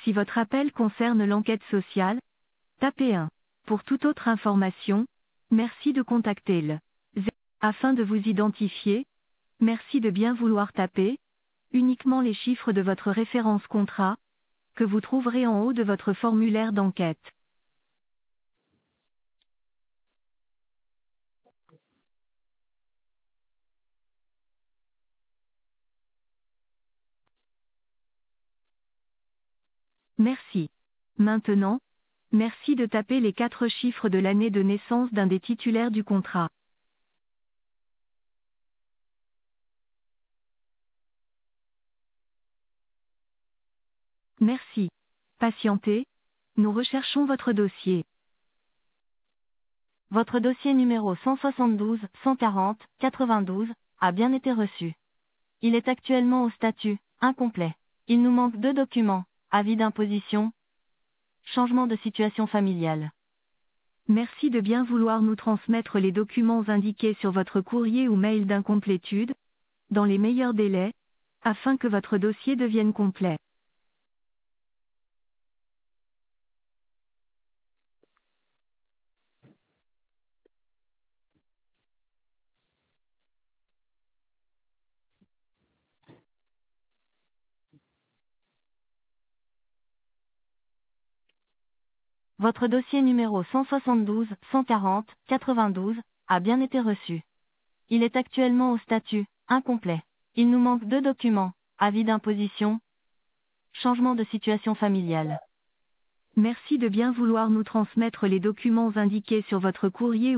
Si votre appel concerne l'enquête sociale, tapez 1. Pour toute autre information, merci de contacter le 0. Afin de vous identifier, merci de bien vouloir taper uniquement les chiffres de votre référence contrat, que vous trouverez en haut de votre formulaire d'enquête. Merci. Maintenant, merci de taper les 4 chiffres de l'année de naissance d'un des titulaires du contrat. Merci. Patientez, nous recherchons votre dossier. Votre dossier numéro 172 140 92 a bien été reçu. Il est actuellement au statut incomplet. Il nous manque 2 documents, avis d'imposition, changement de situation familiale. Merci de bien vouloir nous transmettre les documents indiqués sur votre courrier ou mail d'incomplétude, dans les meilleurs délais, afin que votre dossier devienne complet. Votre dossier numéro 172 140 92 a bien été reçu. Il est actuellement au statut incomplet. Il nous manque 2 documents, avis d'imposition, changement de situation familiale. Merci de bien vouloir nous transmettre les documents indiqués sur votre courrier